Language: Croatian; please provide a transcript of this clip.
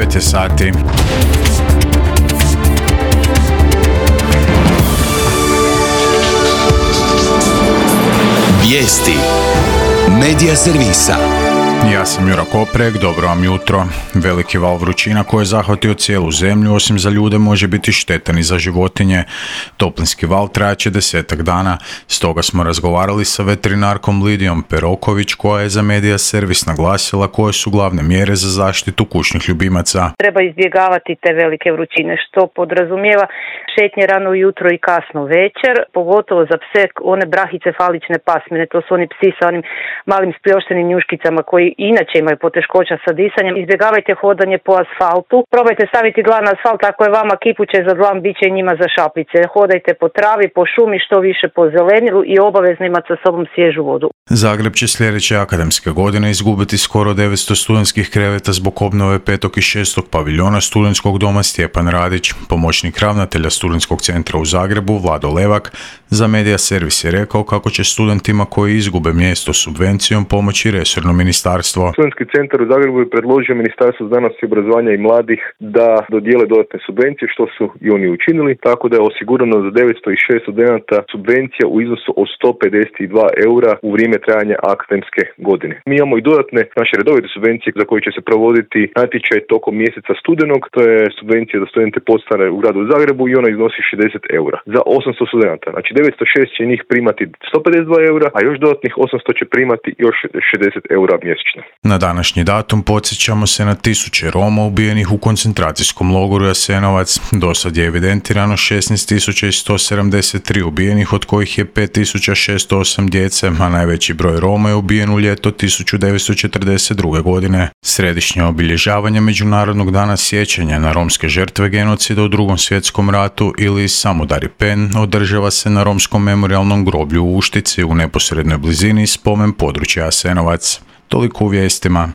9 sati. Vijesti Medija servisa. Ja sam Jura Koprek, dobro vam jutro. Veliki val vrućina koji je zahvatio cijelu zemlju, osim za ljude, može biti štetan i za životinje. Toplinski val trajaće 10 dana, stoga smo razgovarali sa veterinarkom Lidijom Peroković, koja je za Medija servis naglasila koje su glavne mjere za zaštitu kućnih ljubimaca. Treba izbjegavati te velike vrućine, što podrazumijeva šetnje rano ujutro i kasno večer, pogotovo za pse one brahicefalične pasmine, to su oni psi sa onim malim spljoštenim njuškicama koji inače imaju poteškoća sa disanjem. Izbjegavajte hodanje po asfaltu, probajte staviti dlan na asfalt, ako je vama kipuće za dlan, bit će i njima za šapice. Hodajte po travi, po šumi, što više po zelenilu i obavezno imati sa sobom svježu vodu. Zagreb će sljedeće akademske godine izgubiti skoro 900 studentskih kreveta zbog obnove 5. i 6. paviljona studentskog doma Stjepan Radić. Pomoćnik ravnatelja studentskog centra u Zagrebu, Vlado Levak, za Medija servis je rekao kako će studentima koji izgube mjesto subvencijom pomoći resorno ministarstvo. Studentski centar u Zagrebu je predložio Ministarstvo znanosti, obrazovanja i mladih da dodijele dodatne subvencije, što su i oni učinili, tako da je osigurano za 906 studenta subvencija u iznosu od 152 eura u vrijeme trajanja akademske godine. Mi imamo i dodatne naše redovite subvencije za koje će se provoditi natječaj tokom mjeseca studenog, to je subvencija za studente podstare u gradu Zagrebu i ona iznosi 60 eura za 800 studenta. Znači 906 će njih primati 152 eura, a još dodatnih 800 će primati još 60 eura mjesečno. Na današnji datum podsjećamo se na 1000 Roma ubijenih u koncentracijskom logoru Jasenovac. Do sad je evidentirano 16.173 ubijenih, od kojih je 5.608 djece, a najveći broj Roma je ubijen u ljeto 1942. godine. Središnje obilježavanje Međunarodnog dana sjećanja na romske žrtve genocida u Drugom svjetskom ratu ili Samudari Pen održava se na romskom memorijalnom groblju u Uštici u neposrednoj blizini spomen područja Jasenovac. Toliko u vijestima.